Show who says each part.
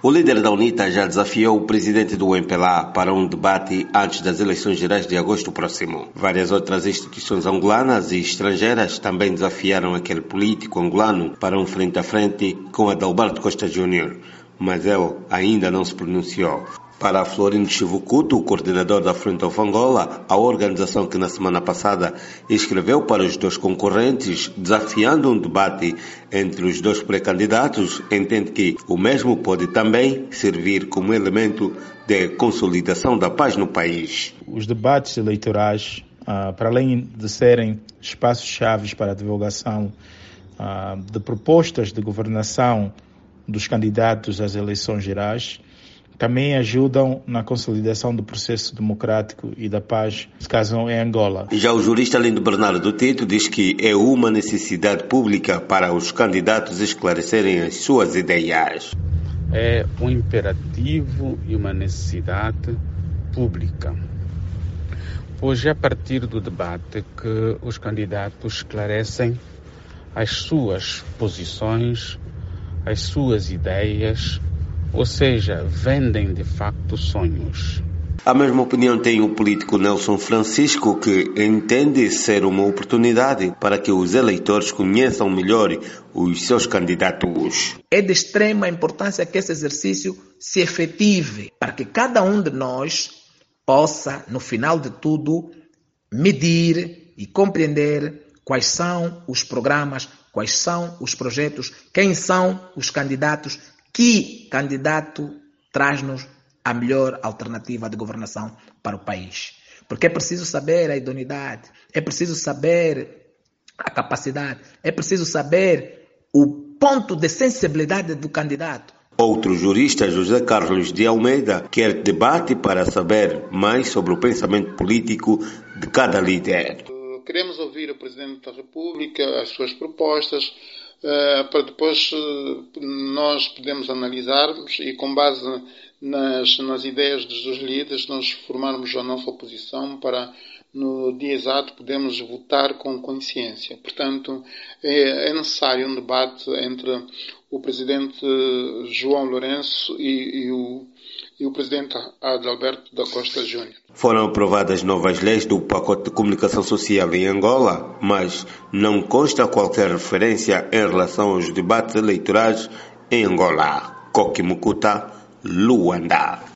Speaker 1: O líder da UNITA já desafiou o presidente do MPLA para um debate antes das eleições gerais de agosto próximo. Várias outras instituições angolanas e estrangeiras também desafiaram aquele político angolano para um frente a frente com Adalberto Costa Júnior, mas ele ainda não se pronunciou. Para Florindo Chivucuto, o coordenador da Front of Angola, a organização que na semana passada escreveu para os dois concorrentes, desafiando um debate entre os dois pré-candidatos, entende que o mesmo pode também servir como elemento de consolidação da paz no país.
Speaker 2: Os debates eleitorais, para além de serem espaços-chave para a divulgação de propostas de governação dos candidatos às eleições gerais, também ajudam na consolidação do processo democrático e da paz, nesse caso em Angola.
Speaker 1: Já o jurista Lindo Bernardo Tito diz que é uma necessidade pública para os candidatos esclarecerem as suas ideias.
Speaker 3: É um imperativo e uma necessidade pública, pois é a partir do debate que os candidatos esclarecem as suas posições, as suas ideias, ou seja, vendem de facto sonhos.
Speaker 1: A mesma opinião tem o político Nelson Francisco, que entende ser uma oportunidade para que os eleitores conheçam melhor os seus candidatos.
Speaker 4: É de extrema importância que esse exercício se efetive, para que cada um de nós possa, no final de tudo, medir e compreender quais são os programas, quais são os projetos, quem são os candidatos, que candidato traz-nos a melhor alternativa de governação para o país. Porque é preciso saber a idoneidade, é preciso saber a capacidade, é preciso saber o ponto de sensibilidade do candidato.
Speaker 1: Outro jurista, José Carlos de Almeida, quer debate para saber mais sobre o pensamento político de cada líder.
Speaker 5: Queremos ouvir o Presidente da República, as suas propostas, para depois nós podemos analisarmos e, com base nas ideias dos líderes, nós formarmos a nossa oposição para, no dia exato, podermos votar com consciência. Portanto, é necessário um debate entre o Presidente João Lourenço e o Presidente Adalberto da Costa Júnior.
Speaker 1: Foram aprovadas novas leis do pacote de comunicação social em Angola, mas não consta qualquer referência em relação aos debates eleitorais em Angola. Coque Mucuta, Luanda.